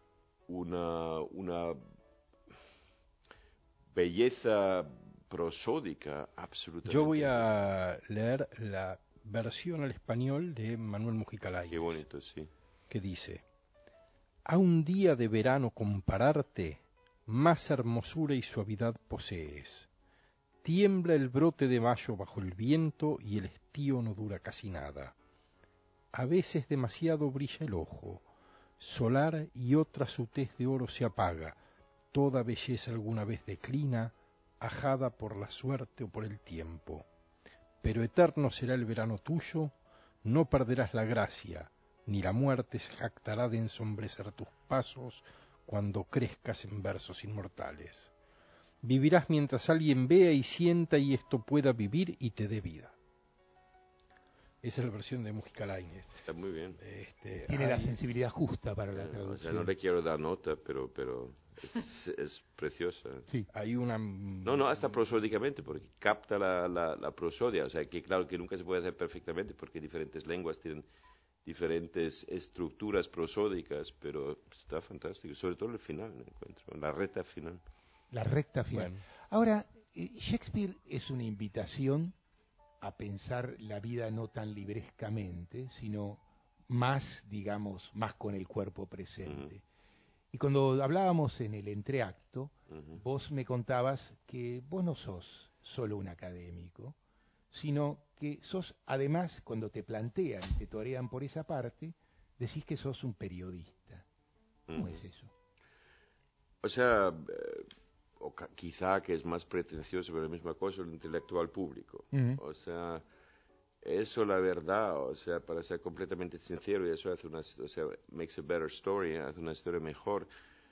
belleza prosódica absolutamente. Yo voy a leer la versión al español de Manuel Mujica Lainez. Qué bonito, sí. Que dice: a un día de verano compararte, más hermosura y suavidad posees. Tiembla el brote de mayo bajo el viento y el estío no dura casi nada. A veces demasiado brilla el ojo, solar y otra su tez de oro se apaga, toda belleza alguna vez declina, ajada por la suerte o por el tiempo. Pero eterno será el verano tuyo, no perderás la gracia, ni la muerte se jactará de ensombrecer tus pasos cuando crezcas en versos inmortales. Vivirás mientras alguien vea y sienta y esto pueda vivir y te dé vida. Esa es la versión de Mujica Lainez. Está muy bien. Tiene la sensibilidad justa para la traducción. O sea, no le quiero dar nota, pero es preciosa. Sí. Hay una... No, hasta prosódicamente, porque capta la prosodia. O sea, que claro que nunca se puede hacer perfectamente, porque diferentes lenguas tienen diferentes estructuras prosódicas, pero está fantástico. Sobre todo el final, me encuentro, la recta final. La recta final. Bueno. Ahora, Shakespeare es una invitación a pensar la vida no tan librescamente, sino más, digamos, más con el cuerpo presente. Uh-huh. Y cuando hablábamos en el entreacto, uh-huh, vos me contabas que vos no sos solo un académico, sino que sos, además, cuando te plantean y te torean por esa parte, decís que sos un periodista. ¿Cómo es eso? O sea, quizá que es más pretencioso, pero la misma cosa, el intelectual público. O sea, eso la verdad, o sea, para ser completamente sincero, y eso hace makes a better story, hace una historia mejor.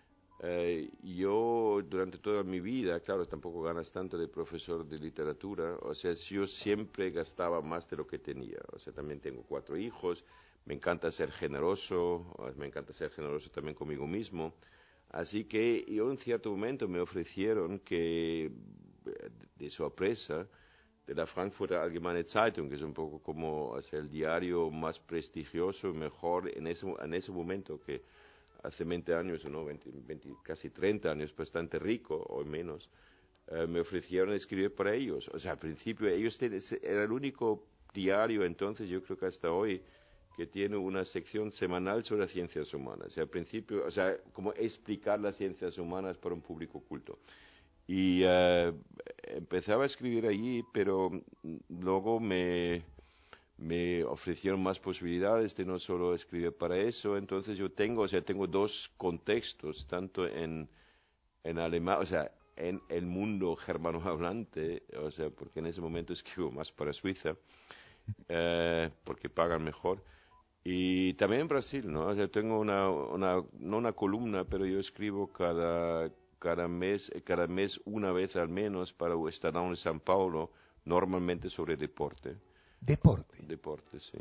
Yo durante toda mi vida, claro, tampoco ganas tanto de profesor de literatura, o sea, yo siempre gastaba más de lo que tenía. O sea, también tengo 4 hijos, me encanta ser generoso también conmigo mismo. Así que yo en cierto momento me ofrecieron que, de sorpresa, de la Frankfurter Allgemeine Zeitung, que es un poco como, o sea, el diario más prestigioso y mejor en ese momento, que hace 20 años, o no, 20, casi 30 años, bastante rico o menos, me ofrecieron escribir para ellos. O sea, al principio era el único diario entonces, yo creo que hasta hoy, que tiene una sección semanal sobre las ciencias humanas. O sea, al principio, o sea, como explicar las ciencias humanas para un público culto. Y empezaba a escribir allí, pero luego me ofrecieron más posibilidades de no solo escribir para eso. Entonces yo tengo 2 contextos, tanto en alemán, o sea, en el mundo germanohablante, o sea, porque en ese momento escribo más para Suiza, porque pagan mejor. Y también en Brasil, ¿no? O sea, tengo no una columna, pero yo escribo cada mes una vez al menos para o Estadão de São Paulo, normalmente sobre deporte. Deporte, sí.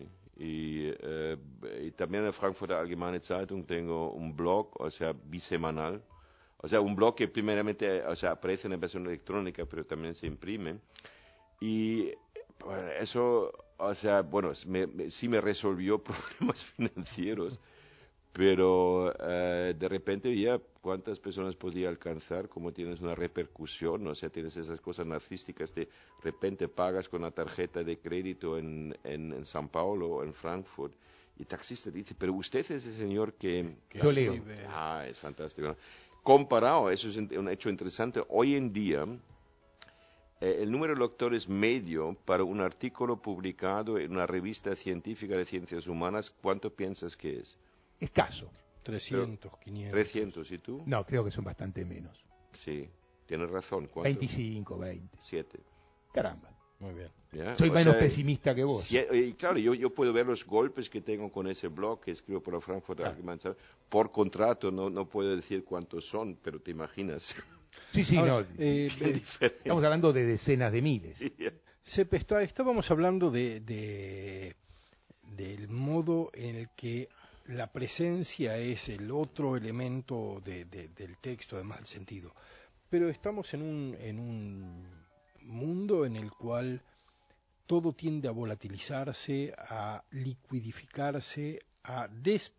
Y también en la Frankfurter Allgemeine Zeitung tengo un blog, o sea, bisemanal. O sea, un blog que primeramente, o sea, aparece en versión electrónica, pero también se imprime. Y bueno, eso, o sea, bueno, sí me resolvió problemas financieros, pero de repente ya cuántas personas podía alcanzar, como tienes una repercusión, o sea, tienes esas cosas narcísticas, de repente pagas con una tarjeta de crédito en São Paulo o en Frankfurt, y el taxista dice, pero usted es ese señor que... Yo leo. Es fantástico, ¿no? Comparado, eso es un hecho interesante, hoy en día... el número de lectores medio para un artículo publicado en una revista científica de ciencias humanas, ¿cuánto piensas que es? Escaso. 300, 500. 300, ¿y tú? No, creo que son bastante menos. Sí, tienes razón. ¿Cuánto? 25, 20. 7. Caramba. Muy bien. ¿Ya? Soy menos pesimista que vos. Y claro, yo puedo ver los golpes que tengo con ese blog que escribo para Frankfurt. Por contrato no puedo decir cuántos son, pero te imaginas. Sí, ahora, estamos hablando de decenas de miles. Sepe, estábamos hablando del modo en el que la presencia es el otro elemento del texto, además del sentido. Pero estamos en un mundo en el cual todo tiende a volatilizarse, a liquidificarse, a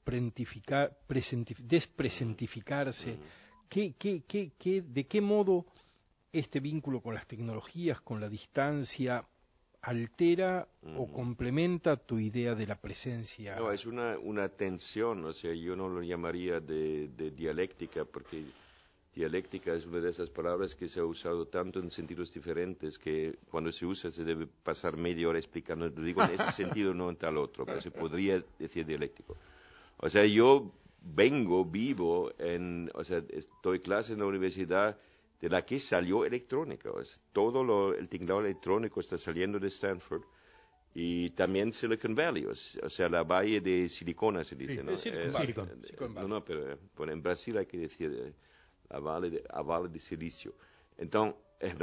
despresentificarse. ¿De qué modo este vínculo con las tecnologías, con la distancia, altera o complementa tu idea de la presencia? No, es una tensión, o sea, yo no lo llamaría de dialéctica, porque dialéctica es una de esas palabras que se ha usado tanto en sentidos diferentes que cuando se usa se debe pasar media hora explicando, digo en ese sentido, no en tal otro, pero se podría decir dialéctico. O sea, yo vivo o sea, doy clases en la universidad de la que salió electrónica. O sea, el tinglado electrónico está saliendo de Stanford y también Silicon Valley, o sea, la valle de Silicona se dice, ¿no? Silicon Valley. No, pero en Brasil hay que decir la valle de Silicio. Entonces,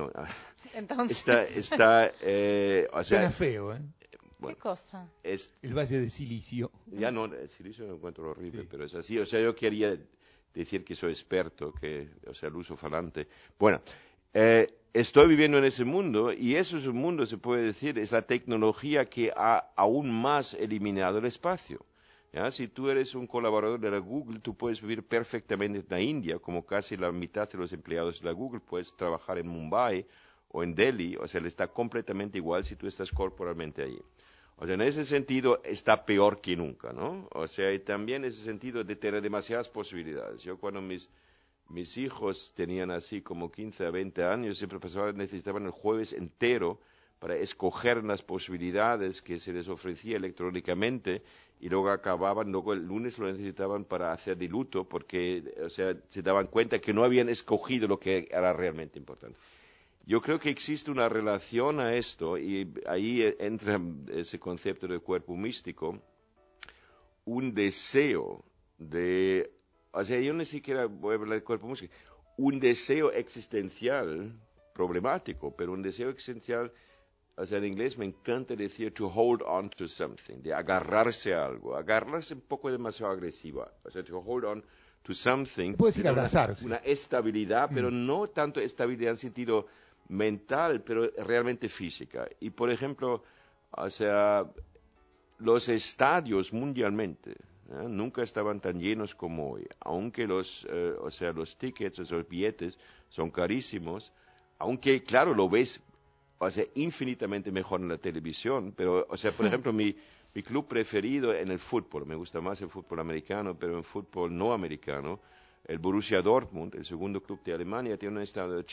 está o sea, suena feo, ¿eh? Bueno, ¿qué cosa? El Valle de Silicio. Ya no, el silicio lo encuentro horrible, pero es así. O sea, yo quería decir que soy experto, o sea, luso falante. Bueno, estoy viviendo en ese mundo y eso es un mundo, se puede decir, es la tecnología que ha aún más eliminado el espacio. ¿Ya? Si tú eres un colaborador de la Google, tú puedes vivir perfectamente en la India, como casi la mitad de los empleados de la Google, puedes trabajar en Mumbai o en Delhi, o sea, le está completamente igual si tú estás corporalmente allí. O sea, en ese sentido está peor que nunca, ¿no? O sea, y también en ese sentido de tener demasiadas posibilidades. Yo cuando mis hijos tenían así como 15 a 20 años, siempre necesitaban el jueves entero para escoger las posibilidades que se les ofrecía electrónicamente y luego el lunes lo necesitaban para hacer de luto porque, o sea, se daban cuenta que no habían escogido lo que era realmente importante. Yo creo que existe una relación a esto y ahí entra ese concepto del cuerpo místico, un deseo de, o sea, yo ni siquiera voy a hablar del cuerpo místico, un deseo existencial problemático, pero un deseo existencial, o sea, en inglés me encanta decir to hold on to something, de agarrarse a algo, agarrarse un poco demasiado agresiva, o sea, to hold on to something. Puede decir abrazarse. Una estabilidad, pero no tanto estabilidad en sentido mental, pero realmente física. Y, por ejemplo, o sea, los estadios mundialmente nunca estaban tan llenos como hoy, aunque los tickets, los billetes son carísimos, aunque, claro, lo ves, o sea, infinitamente mejor en la televisión, pero, o sea, por ejemplo, mi club preferido en el fútbol, me gusta más el fútbol americano, pero en fútbol no americano, el Borussia Dortmund, el segundo club de Alemania, tiene un estadio de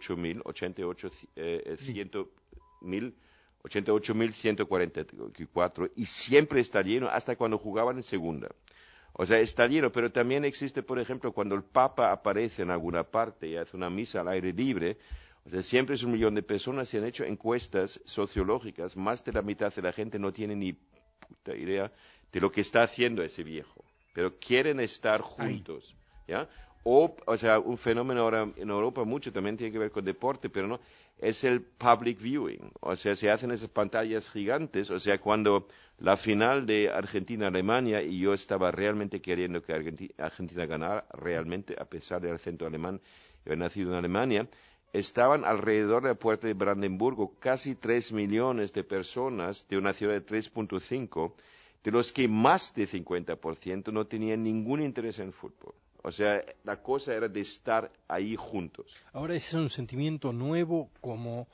88.144 y siempre está lleno hasta cuando jugaban en segunda. O sea, está lleno, pero también existe, por ejemplo, cuando el Papa aparece en alguna parte y hace una misa al aire libre, o sea, siempre es 1 millón de personas, se han hecho encuestas sociológicas, más de la mitad de la gente no tiene ni puta idea de lo que está haciendo ese viejo, pero quieren estar juntos. ¿Ya? O sea, un fenómeno ahora en Europa mucho también tiene que ver con deporte, pero no, es el public viewing. O sea, se hacen esas pantallas gigantes. O sea, cuando la final de Argentina-Alemania, y yo estaba realmente queriendo que Argentina ganara, realmente, a pesar del acento alemán, yo he nacido en Alemania, estaban alrededor de la puerta de Brandenburgo casi 3 millones de personas de una ciudad de 3.5, de los que más de 50% no tenían ningún interés en el fútbol. O sea, la cosa era de estar ahí juntos. Ahora, ¿ese es un sentimiento nuevo como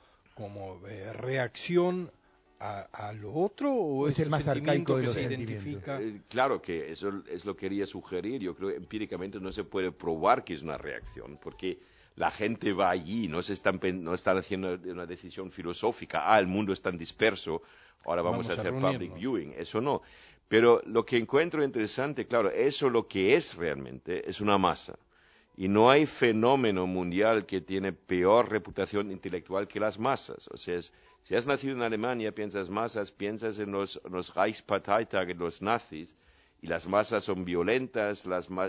reacción a lo otro o es el más arcaico de los que se identifica? Claro que eso es lo que quería sugerir. Yo creo que empíricamente no se puede probar que es una reacción, porque la gente va allí, no están haciendo una decisión filosófica. El mundo es tan disperso, ahora vamos a hacer public viewing. Eso no. Pero lo que encuentro interesante, claro, eso lo que es realmente es una masa. Y no hay fenómeno mundial que tiene peor reputación intelectual que las masas. O sea, si has nacido en Alemania, piensas masas, piensas en los Reichsparteitag, en los nazis, y las masas son violentas,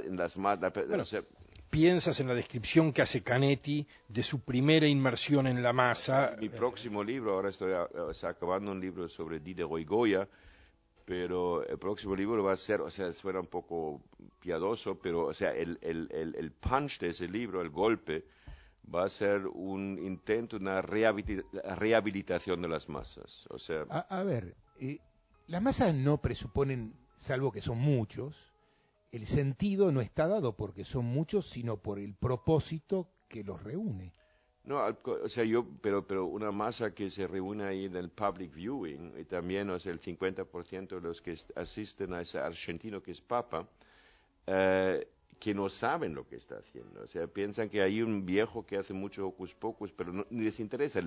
piensas en la descripción que hace Canetti de su primera inmersión en la masa. Mi próximo libro, ahora estoy acabando un libro sobre Diderot y Goya, pero el próximo libro va a ser, o sea, suena un poco piadoso, pero, o sea, el punch de ese libro, el golpe, va a ser un intento, una rehabilitación de las masas. O sea, a ver, las masas no presuponen, salvo que son muchos, el sentido no está dado porque son muchos, sino por el propósito que los reúne. No, o sea, pero una masa que se reúne ahí en el public viewing, y también, o sea, el 50% de los que asisten a ese argentino que es papa, que no saben lo que está haciendo. O sea, piensan que hay un viejo que hace mucho hocus pocus, pero no les interesa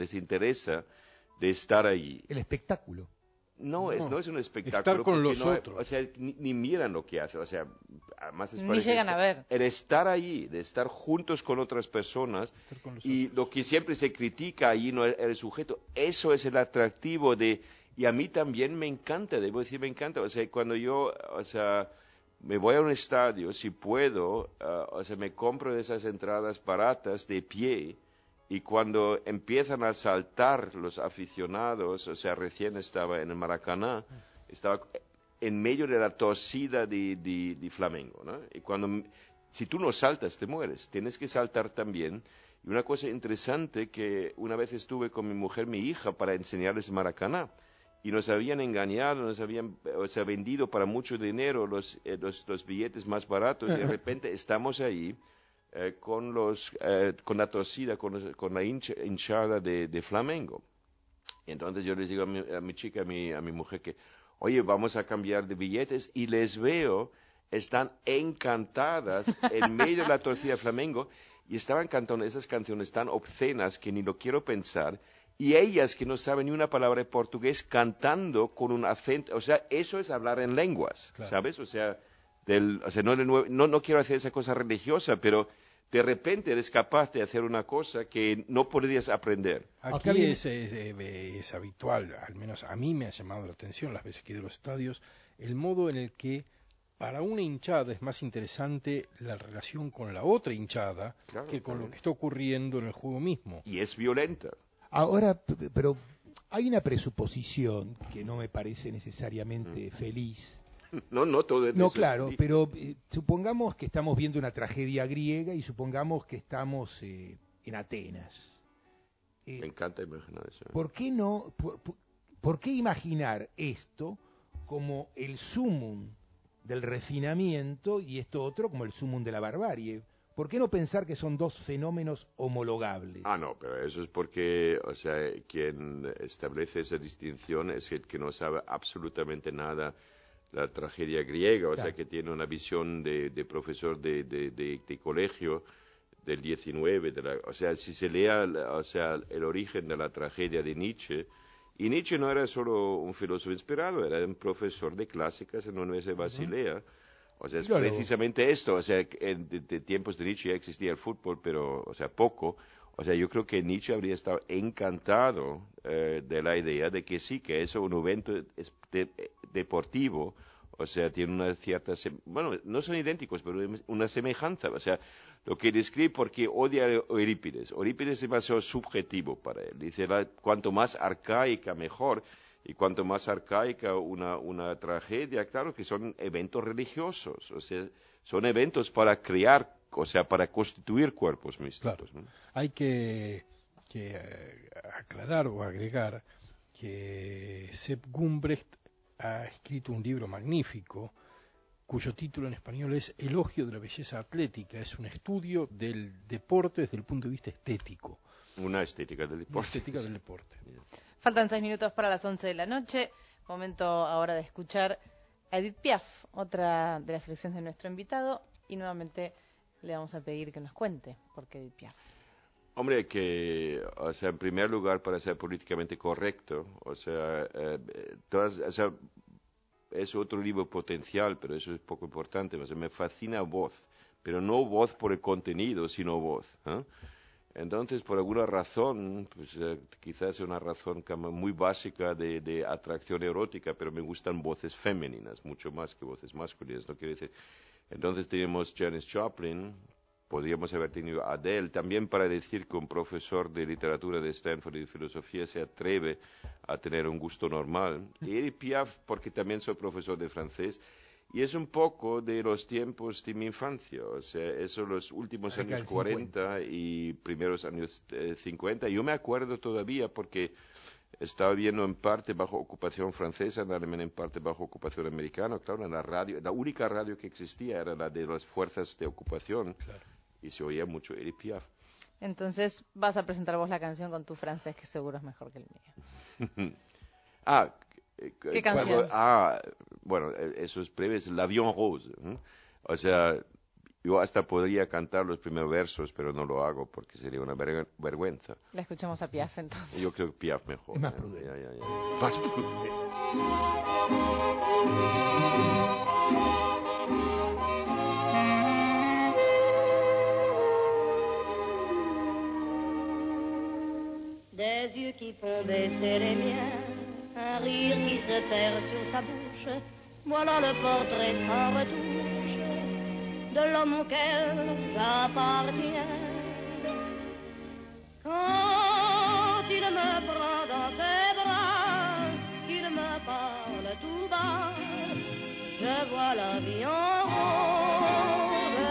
de estar allí. El espectáculo. No es un espectáculo. Estar con los otros. O sea, ni miran lo que hace. O sea, además ni llegan a ver. El estar allí, de estar juntos con otras personas, y lo que siempre se critica allí no es el sujeto. Eso es el atractivo y a mí también me encanta, debo decir, me encanta. O sea, cuando yo, o sea, me voy a un estadio, si puedo, o sea, me compro de esas entradas baratas de pie. Y cuando empiezan a saltar los aficionados, o sea, recién estaba en el Maracaná, estaba en medio de la torcida de Flamengo, ¿no? Y si tú no saltas, te mueres, tienes que saltar también. Y una cosa interesante que una vez estuve con mi mujer, mi hija, para enseñarles Maracaná, y nos habían engañado, nos habían vendido para mucho dinero los billetes más baratos, y de repente estamos ahí, con la torcida, con la hinchada de Flamengo. Y entonces yo les digo a mi chica, a mi mujer, que, oye, vamos a cambiar de billetes, y les veo, están encantadas en medio de la torcida de Flamengo, y estaban cantando esas canciones tan obscenas que ni lo quiero pensar, y ellas que no saben ni una palabra de portugués cantando con un acento, o sea, eso es hablar en lenguas, ¿sabes? O sea, no quiero hacer esa cosa religiosa, pero de repente eres capaz de hacer una cosa que no podrías aprender. Aquí es habitual, al menos a mí me ha llamado la atención las veces que he ido a los estadios, el modo en el que para una hinchada es más interesante la relación con la otra hinchada que con lo que está ocurriendo en el juego mismo. Y es violenta. Ahora, pero hay una presuposición que no me parece necesariamente feliz. No todo es No, claro, pero supongamos que estamos viendo una tragedia griega y supongamos que estamos en Atenas. Me encanta imaginar eso. ¿Por qué imaginar esto como el sumum del refinamiento y esto otro como el sumum de la barbarie? ¿Por qué no pensar que son dos fenómenos homologables? No, pero eso es porque, o sea, quien establece esa distinción es el que no sabe absolutamente nada de la tragedia griega, o sea, que tiene una visión de profesor de colegio del 19, o sea, si se lea, o sea, el origen de la tragedia de Nietzsche, y Nietzsche no era solo un filósofo inspirado, era un profesor de clásicas en la Universidad de Basilea. O sea, es precisamente esto, o sea, de tiempos de Nietzsche ya existía el fútbol, pero, o sea, poco. O sea, yo creo que Nietzsche habría estado encantado de la idea de que sí, que eso un evento deportivo, o sea, tiene una cierta, bueno, no son idénticos, pero una semejanza. O sea, lo que describe porque odia a Eurípides. Eurípides es demasiado subjetivo para él. Dice, cuanto más arcaica, mejor. Y cuanto más arcaica una tragedia, claro que son eventos religiosos, o sea, son eventos para crear, o sea, para constituir cuerpos místicos. Claro. ¿No? Hay que aclarar o agregar que Sepp Gumbrecht ha escrito un libro magnífico cuyo título en español es Elogio de la belleza atlética. Es un estudio del deporte desde el punto de vista estético. Una estética del deporte. Una estética del deporte. Faltan 6 minutos para las 11 de la noche. Momento ahora de escuchar a Edith Piaf, otra de las selecciones de nuestro invitado. Y nuevamente le vamos a pedir que nos cuente por qué Edith Piaf. Hombre, que, o sea, en primer lugar, para ser políticamente correcto, o sea, es otro libro potencial, pero eso es poco importante. O sea, me fascina voz, pero no voz por el contenido, sino voz, ¿eh? Entonces, por alguna razón, pues quizás sea una razón muy básica de atracción erótica, pero me gustan voces femeninas, mucho más que voces masculinas, ¿no? Quiero decir, entonces tenemos Janis Joplin, podríamos haber tenido Adele, también para decir que un profesor de literatura de Stanford y de filosofía se atreve a tener un gusto normal. Y Edith Piaf, porque también soy profesor de francés, y es un poco de los tiempos de mi infancia, o sea, eso los últimos años 40 y primeros años 50. Yo me acuerdo todavía porque estaba viendo en parte bajo ocupación francesa, en Alemania en parte bajo ocupación americana. Claro, en la radio, la única radio que existía era la de las fuerzas de ocupación, y se oía mucho Edith Piaf. Entonces vas a presentar vos la canción con tu francés, que seguro es mejor que el mío. ¿Qué canción? Bueno, eso es breve, es L'Avion Rose. O sea, yo hasta podría cantar los primeros versos, pero no lo hago porque sería una vergüenza. La escuchamos a Piaf entonces. Yo creo que Piaf mejor. Es más prudente. Más prudente. Des yeux qui font baisser les miens, un rire qui se perd sur sa bouche, voilà le portrait sans retouche de l'homme auquel j'appartiens. Quand il me prend dans ses bras, qu'il me parle tout bas, je vois la vie en rose.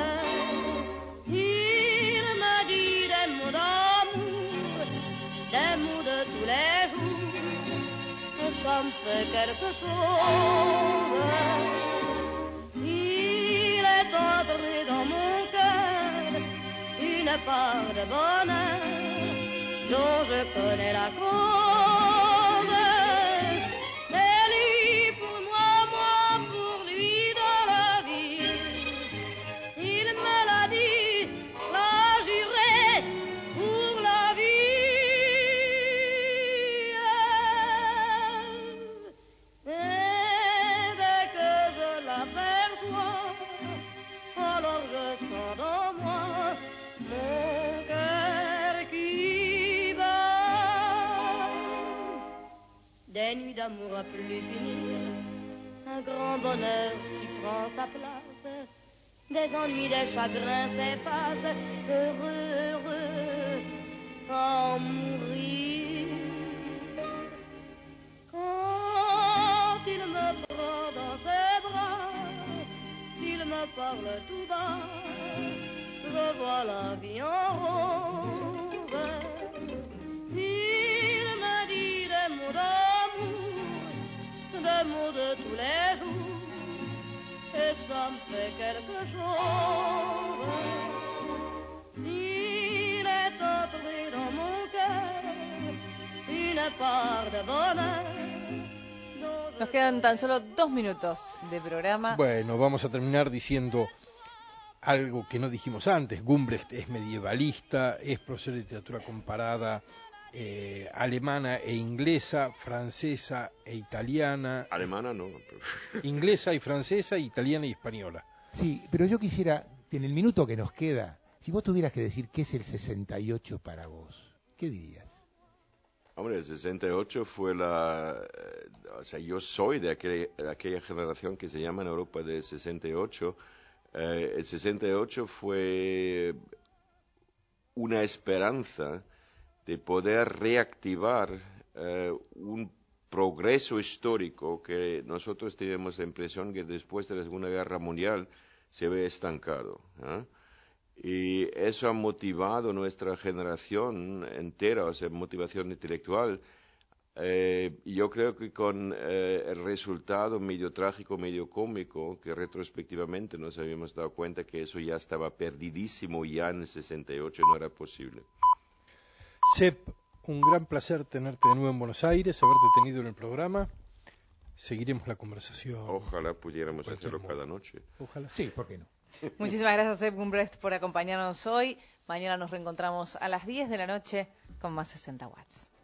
Il me dit des mots d'amour, des mots de tous les jours, ça me fait quelque chose. Il est entré dans mon cœur une part de bonheur dont je connais la cause. C'est lui pour moi, moi pour lui dans la vie. Il me l'a dit, l'a juré pour la vie. des nuits d'amour à plus finir, un grand bonheur qui prend sa place, des ennuis, des chagrins s'effacent, heureux, heureux, à en mourir. Quand il me prend dans ses bras, il me parle tout bas, je vois la vie en rose. Il me dit des mots d'amour, des mots de tous les jours, et ça me fait quelque chose. Il est entré dans mon cœur une part de bonheur. Nos quedan tan solo 2 minutos de programa. Bueno, vamos a terminar diciendo algo que no dijimos antes. Gumbrecht es medievalista, es profesor de literatura comparada alemana e inglesa, francesa e italiana. Alemana no. Inglesa y francesa, italiana y española. Sí, pero yo quisiera, en el minuto que nos queda, si vos tuvieras que decir qué es el 68 para vos, ¿qué dirías? Hombre, el 68 fue o sea, yo soy de aquella generación que se llama en Europa del 68. El 68 fue una esperanza de poder reactivar un progreso histórico que nosotros tenemos la impresión que después de la Segunda Guerra Mundial se ve estancado, ¿eh? Y eso ha motivado nuestra generación entera, o sea, motivación intelectual. Y yo creo que con el resultado medio trágico, medio cómico, que retrospectivamente nos habíamos dado cuenta que eso ya estaba perdidísimo ya en el 68 y no era posible. Sepp, un gran placer tenerte de nuevo en Buenos Aires, haberte tenido en el programa. Seguiremos la conversación. Ojalá pudiéramos hacerlo cada noche. Ojalá. Sí, ¿por qué no? Muchísimas gracias, Sepp Gumbrecht, por acompañarnos hoy. Mañana nos reencontramos a las 10 de la noche con más 60 watts.